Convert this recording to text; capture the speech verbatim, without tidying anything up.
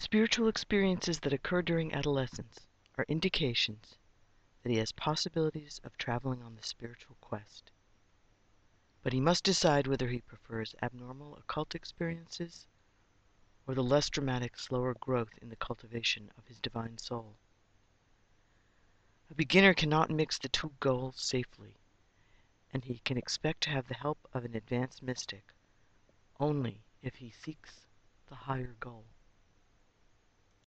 Spiritual experiences that occur during adolescence are indications that he has possibilities of traveling on the spiritual quest. But he must decide whether he prefers abnormal occult experiences or the less dramatic, slower growth in the cultivation of his divine soul. A beginner cannot mix the two goals safely, and he can expect to have the help of an advanced mystic only if he seeks the higher goal.